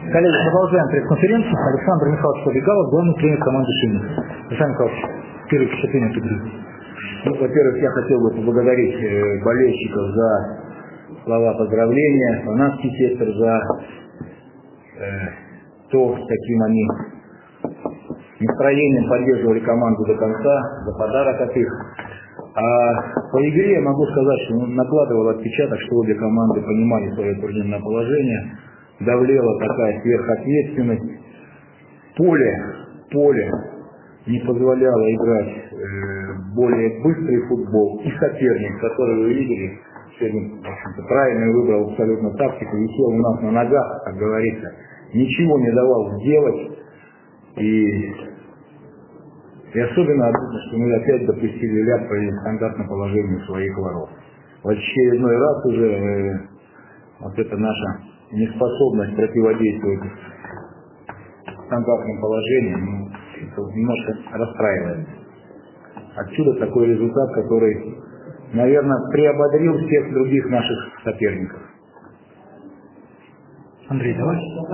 Коллеги, продолжаем пресс-конференцию. Александр Михайлович Побегалов, главный тренер команды «Шиммер». Александр Михайлович, первое впечатление от игры. Ну, во-первых, я хотел бы поблагодарить болельщиков за слова поздравления, фанатский сектор за то, с каким они настроением поддерживали команду до конца, за подарок от их. А по игре я могу сказать, что накладывал отпечаток, что обе команды понимали свое турнирное положение, давлела такая сверхответственность. Поле не позволяло играть более быстрый футбол. И соперник, который вы видели, сегодня, в общем-то, правильно выбрал абсолютно тактику, висел у нас на ногах, как говорится, ничего не давал сделать. И особенно обидно, что мы опять допустили ляп при стандартном положении своих ворот. В очередной раз уже вот эта наша неспособность противодействовать стандартным положениям немножко расстраивает. Отсюда такой результат, который, наверное, приободрил всех других наших соперников. Андрей, давай.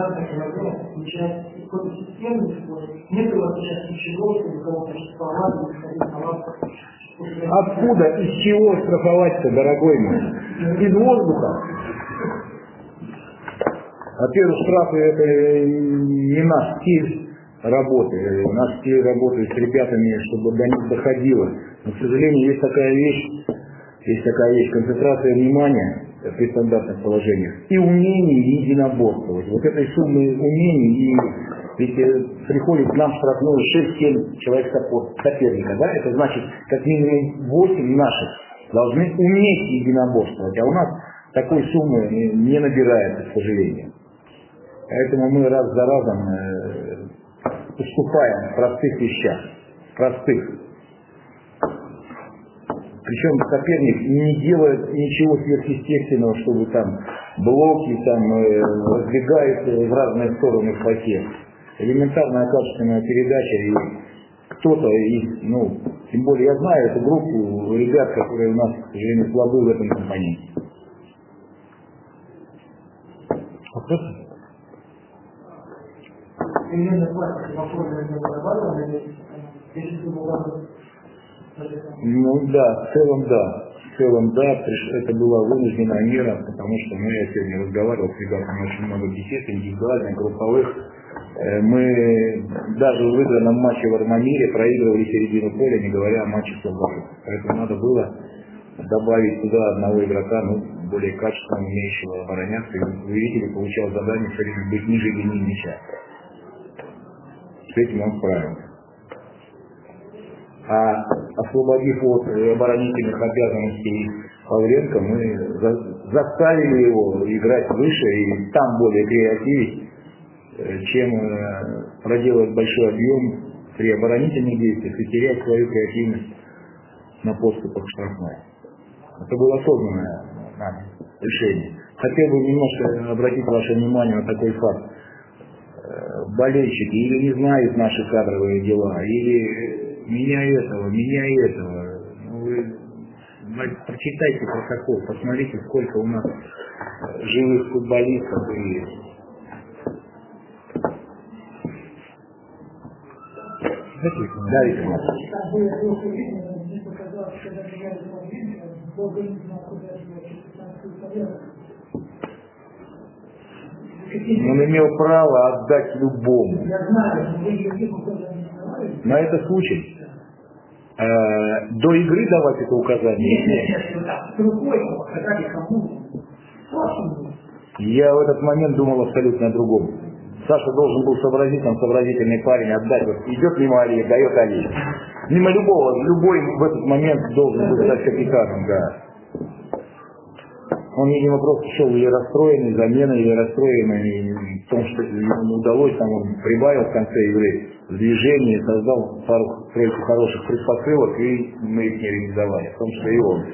Откуда, из чего страховать-то, дорогой мой? Из воздуха? Во-первых, штрафы — это не наш стиль работы. Наш стиль работы с ребятами, чтобы до них доходило. Но, к сожалению, есть такая вещь, концентрация внимания при стандартных положениях и умение и единоборствовать. Вот этой суммы умений, и ведь приходит к нам штрафную 6-7 человек соперника, да? Это значит, как минимум 8 наших должны уметь единоборствовать, а у нас такой суммы не набирается, к сожалению. Поэтому мы раз за разом уступаем в простых вещах, простых. Причем соперник не делает ничего сверхъестественного, чтобы там блоки разбегают в разные стороны в пакет. Элементарная качественная передача, и кто-то из, тем более я знаю эту группу ребят, которые у нас, к сожалению, слабы в этом компоненте. Вопросы? В целом да, это была вынужденная мера, потому что я сегодня разговаривал с ребятами, очень много бесед, индивидуальных, групповых. Мы даже в выигранном матче в Армамире проигрывали середину поля, не говоря о матче с Албаном. Поэтому надо было добавить туда одного игрока, более качественно умеющего обороняться. И вы видели, получал задание все время быть ниже линии мяча. С этим он справился. А освободив от оборонительных обязанностей Павленко, мы заставили его играть выше и там более креативить, чем проделать большой объем при оборонительных действиях и терять свою креативность на подступах к штрафной. Это было осознанное решение. Хотел бы немножко обратить ваше внимание на такой факт. Болельщики или не знают наши кадровые дела, или меня этого. Вы прочитайте протокол, посмотрите, сколько у нас живых футболистов. Да, Виктор Он имел право отдать любому. На этот случай. До игры давать это указание? Я в этот момент думал абсолютно о другом. Саша должен был сообразить, он сообразительный парень, отдать. Вот идет мимо Алии, дает Алии. Мимо любой в этот момент должен был стать капитаном, да. Он, видимо, просто шел или расстроенный, заменой, или расстроенный в том, что ему не удалось, он прибавил в конце игры в движении, создал пару-тройку хороших предпосылок, и мы их не реализовали, в том числе и он.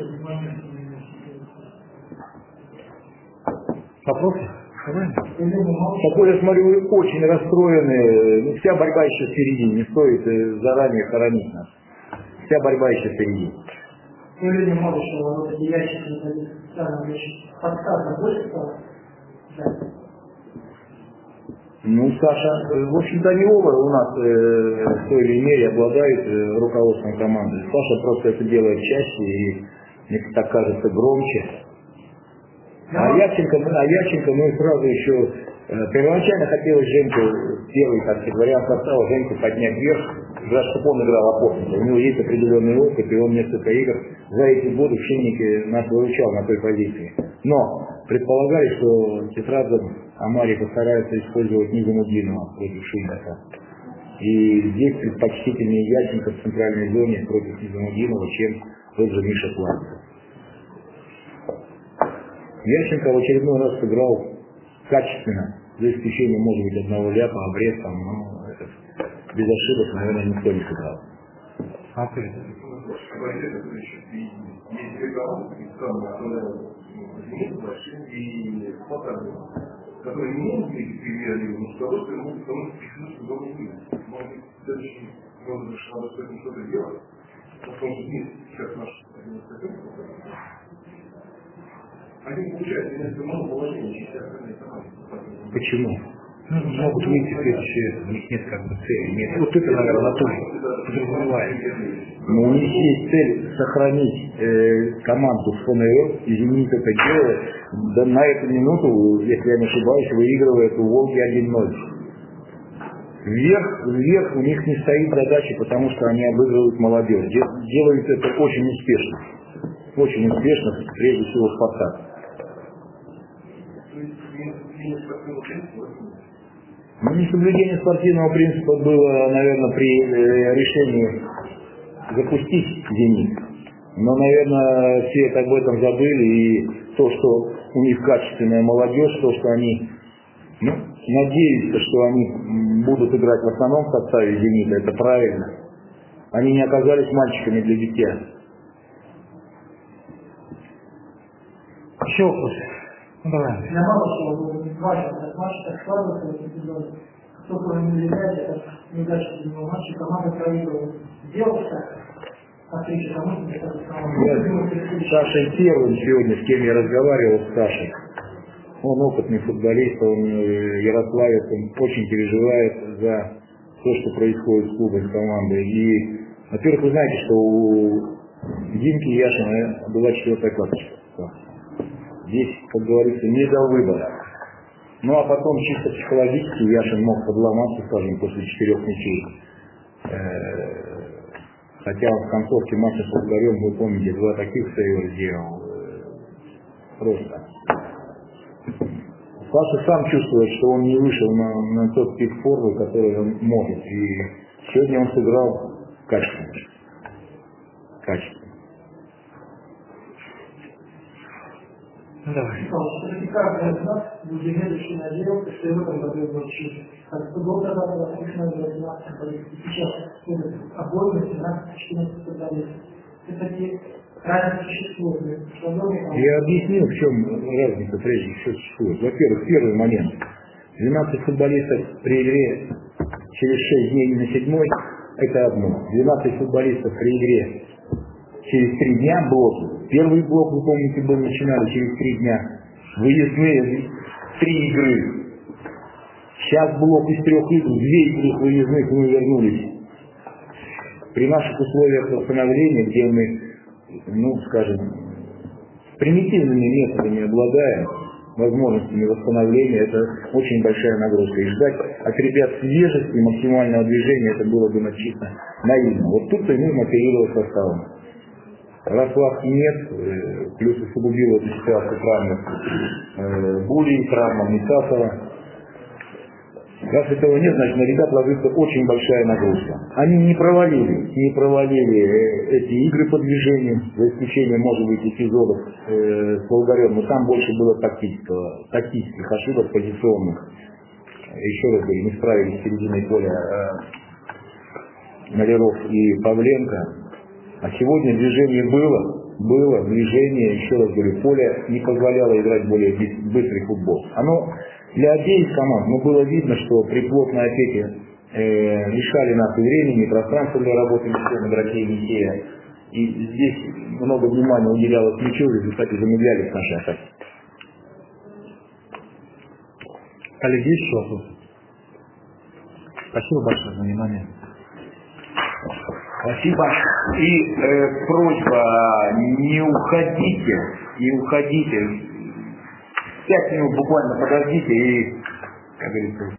Вопросы? Такой, я смотрю, вы очень расстроены. Вся борьба еще впереди, не стоит заранее хоронить нас. Вся борьба еще впереди. Люди могут, что вот эти ящики подсказка больше стало? Да. Ну, Саша, в общем-то, они оба у нас в той или иной мере обладают руководством команды. Саша просто это делает чаще и, мне так кажется, громче. А Яченко мы сразу еще первоначально хотелось Женьку, первый, так сказать, вариант состава, Женьку поднять вверх, чтобы он играл опорника. У него есть определенный опыт, и он несколько игр за эти годы в Шиннике нас выручал на той позиции. Но предполагали, что Тетрадзе Амари постарается использовать Низамудинова против Шинника. И здесь предпочтительнее Яченко в центральной зоне против Низамудинова, чем тот же Миша Платцев. Ященко в очередной раз сыграл качественно, за исключением, может быть, одного ляпа, обрез там, но это, без ошибок, наверное, никто не сыграл. Которые не могут быть премьер-лигу, но с удовольствием могут кому-то присутствовать в другом мире. Может быть, в следующем году надо с этим что-то делать. Потому что нет, сейчас наш они получают несколько много положений, чем все остальные команды. Почему? Могут выйти в следующее, у них нет как бы цели. Нет. Вот это, наверное, на то подразумевает. Но у них есть цель сохранить команду с ФНЛ, и «Зенит» это делает. Да, на эту минуту, если я не ошибаюсь, выигрывает у «Волги» 1-0. Вверх у них не стоит задачи, потому что они обыгрывают молодежь. Делают это очень успешно. Очень успешно, прежде всего, «Спартак». Ну, несоблюдение спортивного принципа было, наверное, при решении запустить «Зенит». Но, наверное, все это об этом забыли, и то, что у них качественная молодежь, то, что они, надеются, что они будут играть в основном составе «Зенита», это правильно. Они не оказались мальчиками для дитя. Еще вопрос? Ну, давай. Я мало что важно, этот матч так складывается в этом сезоне. Кто тоже не влияет, это неудача для него матча, команда проигрывает. Сделать так, отлично, кому-то не так Саша первым сегодня, с кем я разговаривал, с Сашей. Он опытный футболист, он ярославец, он очень переживает за то, что происходит с клубом, с командой. И, во-первых, вы знаете, что у Димки Яшина была 4-я карточка. Здесь, как говорится, не дал выбора. Ну а потом чисто психологически Яшин мог подломаться, скажем, после 4 мячей. Хотя он в концовке матча с Волгарем, вы помните, 2 таких сейва сделал. Просто. Саша сам чувствует, что он не вышел на тот пик формы, который он может. И сегодня он сыграл качественно. Качественно. Давай. Все-таки каждый из нас будет следующий надеялся, что и в этом году будет чуть. Как год назад было слышно за 12 сейчас обоими 13-14 футболистов. Все-таки разница существует. Я объяснил, в чем разница прежде всего существует. Во-первых, первый момент. 12 футболистов при игре через 6 дней на 7-й – это одно. 12 футболистов при игре через 3 дня блоки. Первый блок, вы помните, был начинали через 3 дня. Выездные 3 игры. Сейчас блок из 3 игр, 2 игры выездных мы вернулись. При наших условиях восстановления, где мы, скажем, примитивными методами обладаем, возможностями восстановления, это очень большая нагрузка. И ждать от ребят свежести и максимального движения, это было бы чисто наивно. Вот тут-то и нужно оперировать составом. Раз вас нет, плюс усугубила эту ситуацию травмы Були, травма Мисасова. Раз этого нет, значит на ребят ложится очень большая нагрузка. Они не провалили эти игры по движению, за исключением, может быть, эпизодов с Волгарем, но там больше было тактических ошибок позиционных. Еще раз говорю, не справились с серединой поля Маляров и Павленко. А сегодня движение было движение, еще раз говорю, поле не позволяло играть более быстрый футбол. Оно для обеих команд, было видно, что при плотной опеке лишали нас и времени, и пространства для работы на игроке Михея. И здесь много внимания уделялось мячу, в результате замедлялись наши атаки. Коллеги, еще вопрос? Спасибо большое за внимание. Спасибо. И просьба, не уходите. 5 минут буквально подождите и, как говорится,